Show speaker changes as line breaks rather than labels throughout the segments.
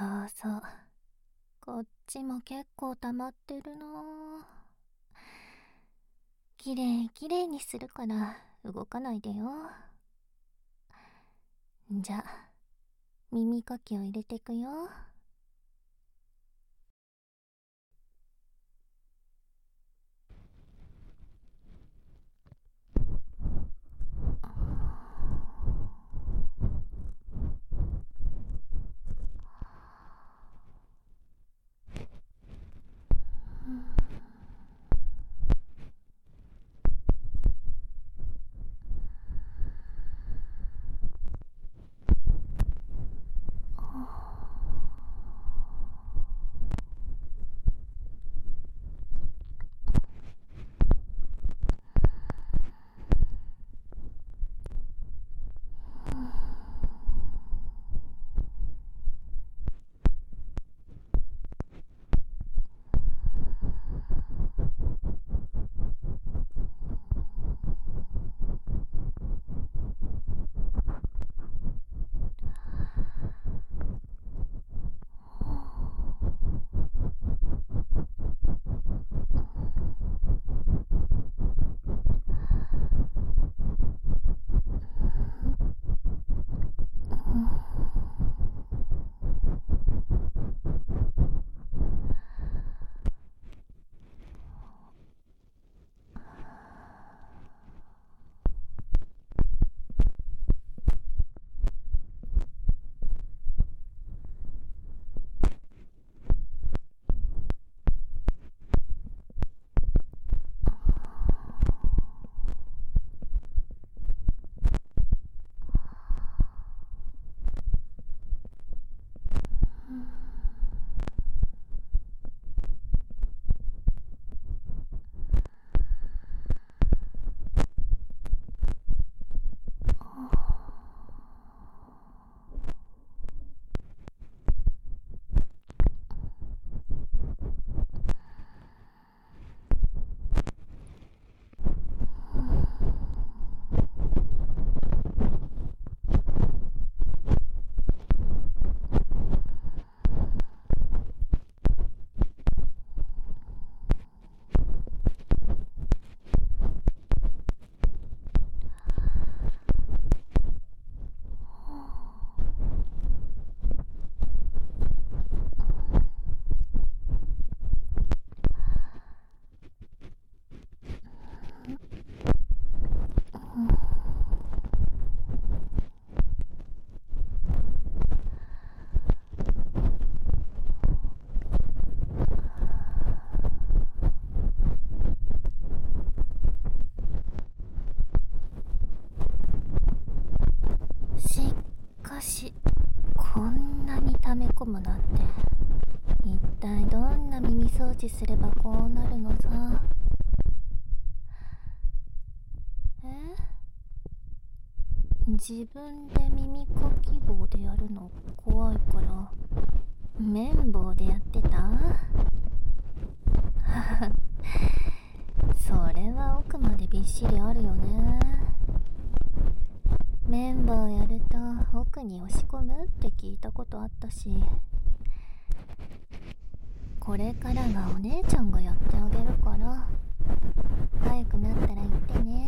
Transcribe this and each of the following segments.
そうそう。こっちも結構溜まってるな。きれいきれいにするから動かないでよ。じゃあ、耳かきを入れてくよ。しかし、こんなに溜め込むなんて、一体どんな耳掃除すればこうなるのさ。自分で耳かき棒でやるの怖いから綿棒でやってた。それは奥までびっしりあるよね。綿棒やると奥に押し込むって聞いたことあったし、これからはお姉ちゃんがやってあげるから、早くなったら言ってね。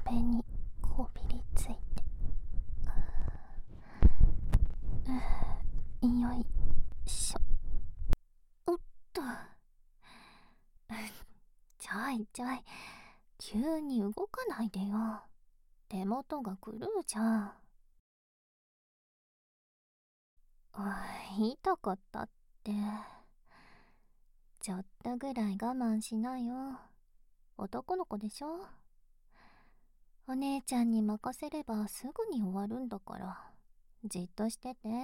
壁にこびりついて、よいしょ。おっと。ちょいちょい、急に動かないでよ。手元が狂うじゃん。痛かったって。ちょっとぐらい我慢しなよ。男の子でしょ。お姉ちゃんに任せればすぐに終わるんだから、じっとしてて。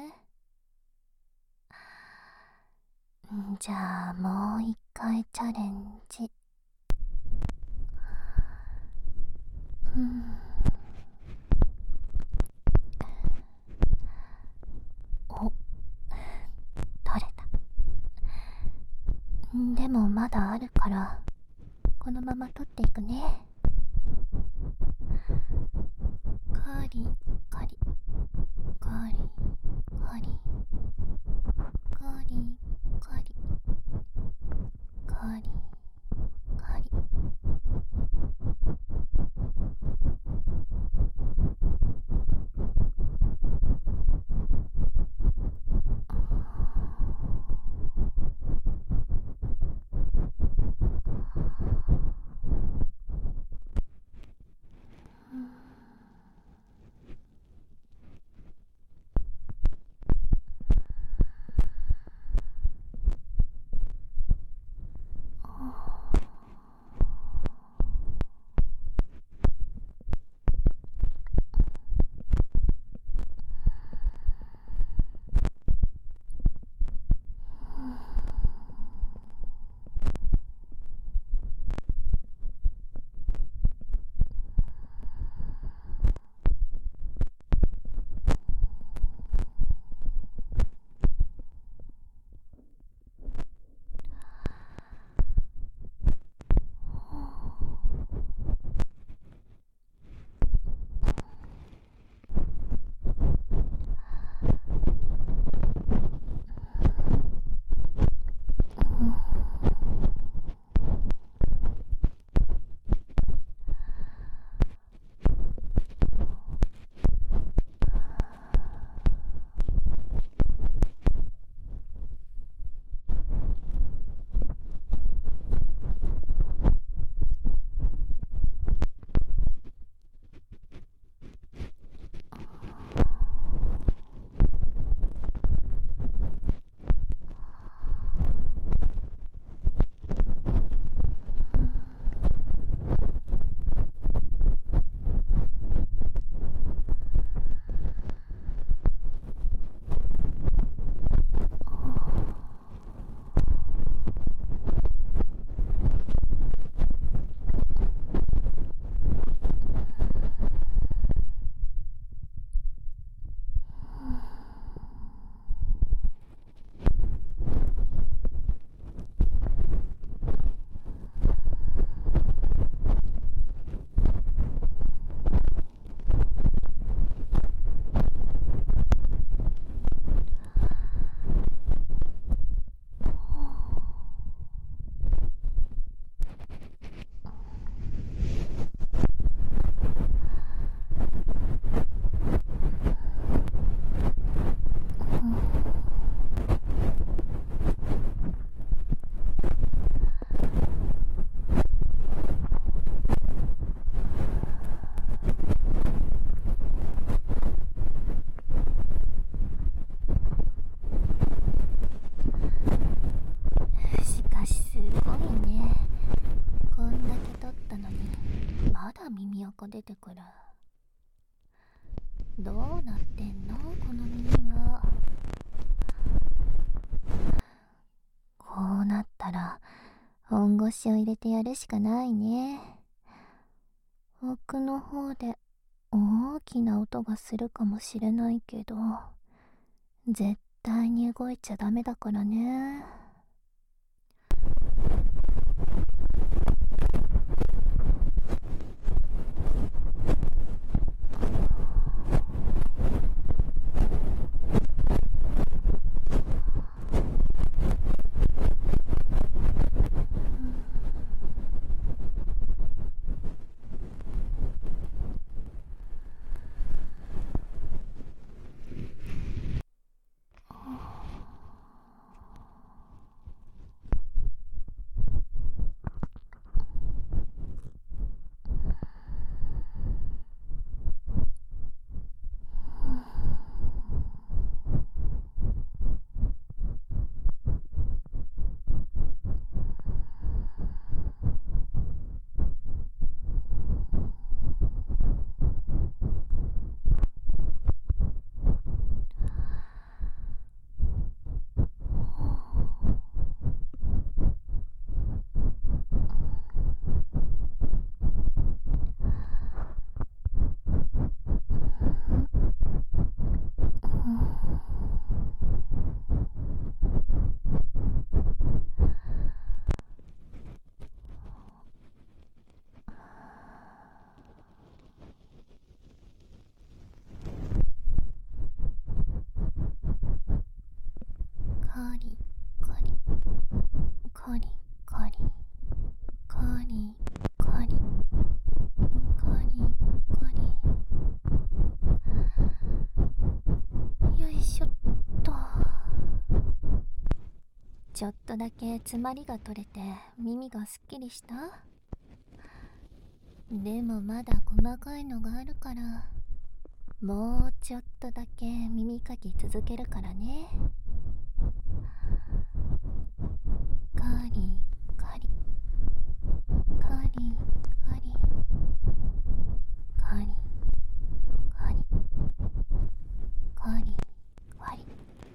じゃあもう一回チャレンジ。お、取れた。でもまだあるから、このまま取っていくね。カリカリカリカリカリカリカリカリ。出てくる。どうなってんのこの耳は。こうなったら本腰を入れてやるしかないね。奥の方で大きな音がするかもしれないけど、絶対に動いちゃダメだからね。 ちょっとだけ詰まりが取れて耳がすっきりした？でもまだ細かいのがあるから、もうちょっとだけ耳かき続けるからね。カリカリカリカリカリカリカリカリ。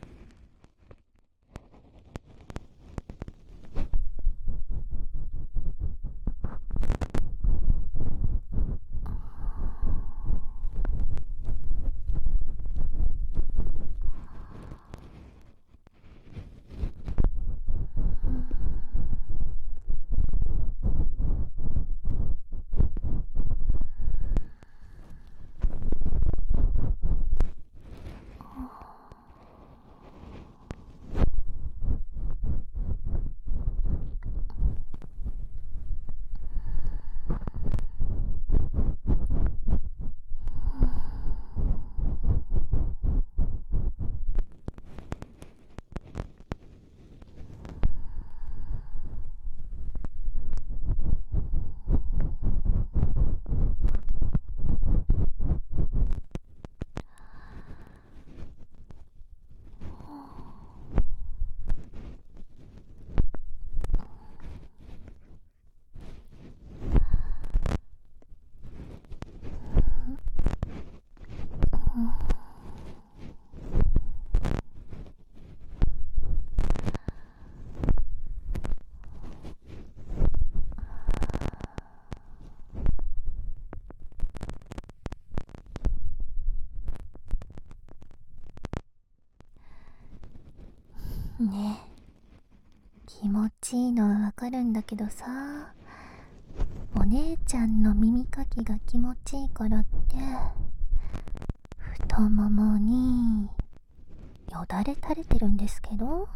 ねえ、気持ちいいのはわかるんだけどさ、お姉ちゃんの耳かきが気持ちいいからって太ももによだれ垂れてるんですけど。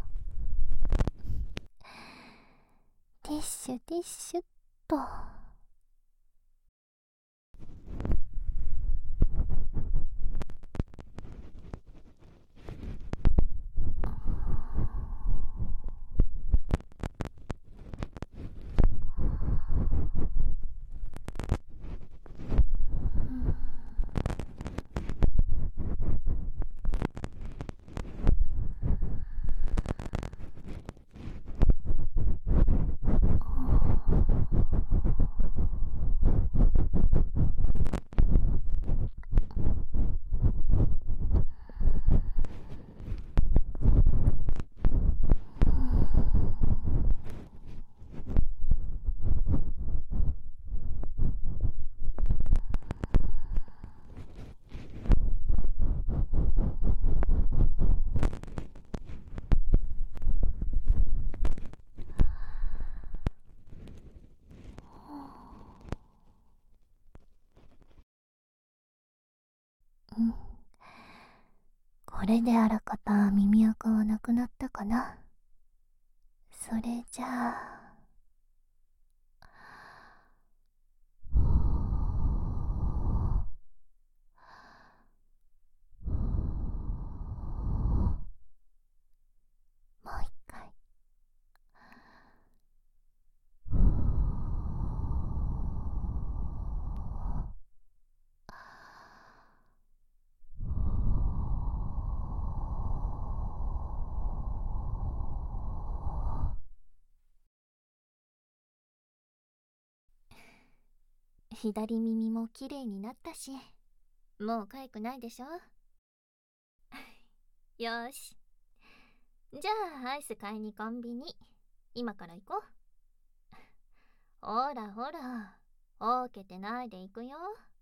ティッシュティッシュっと。うん、これであらかた耳垢はなくなったかな。それじゃあ、もう一回。左耳もきれいになったし、もうかゆくないでしょ。よーし、じゃあアイス買いにコンビニ今から行こう。ほらほら、おうけてないで行くよ。